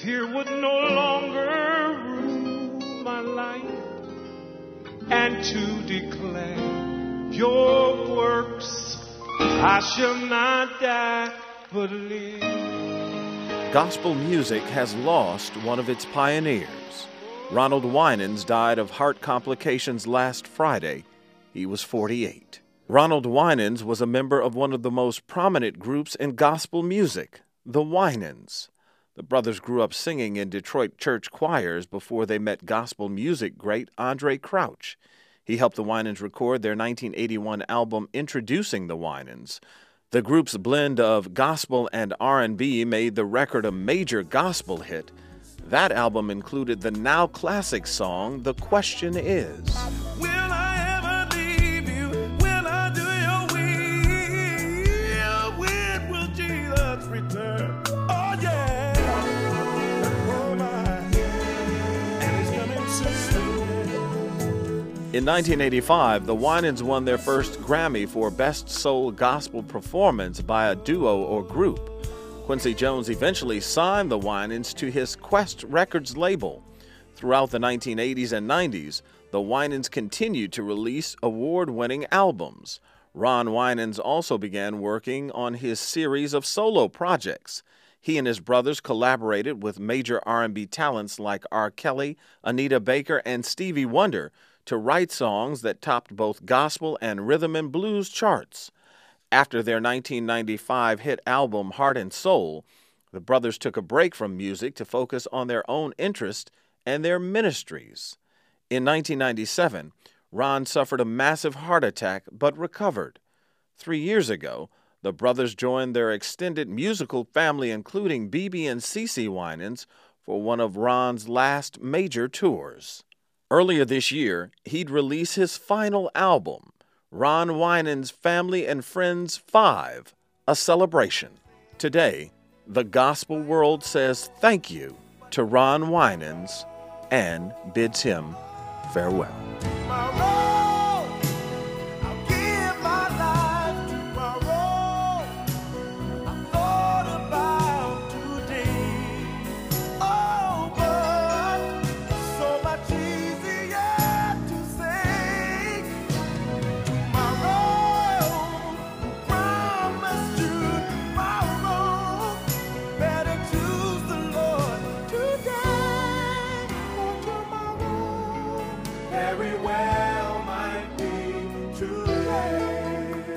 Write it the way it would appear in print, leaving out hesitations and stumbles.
Fear would no longer rule my life, and to declare your works, I shall not die but live. Gospel music has lost one of its pioneers. Ronald Winans died of heart complications last Friday. He was 48. Ronald Winans was a member of one of the most prominent groups in gospel music, the Winans. The brothers grew up singing in Detroit church choirs before they met gospel music great Andraé Crouch. He helped the Winans record their 1981 album Introducing the Winans. The group's blend of gospel and R&B made the record a major gospel hit. That album included the now classic song, The Question Is. Will I ever leave you? Will I do your will? When will Jesus return? Oh, yeah. Oh, my. And he's coming soon. In 1985, the Winans won their first Grammy for Best Soul Gospel Performance by a duo or group. Quincy Jones eventually signed the Winans to his Quest Records label. Throughout the 1980s and 90s, the Winans continued to release award-winning albums. Ron Winans also began working on his series of solo projects. He and his brothers collaborated with major R&B talents like R. Kelly, Anita Baker, and Stevie Wonder to write songs that topped both gospel and rhythm and blues charts. After their 1995 hit album Heart and Soul, the brothers took a break from music to focus on their own interest and their ministries. In 1997, Ron suffered a massive heart attack but recovered. 3 years ago, the brothers joined their extended musical family, including BeBe and CeCe Winans, for one of Ron's last major tours. Earlier this year, he'd release his final album, Ron Winans Family and Friends 5, a celebration. Today, the gospel world says thank you to Ron Winans and bids him farewell.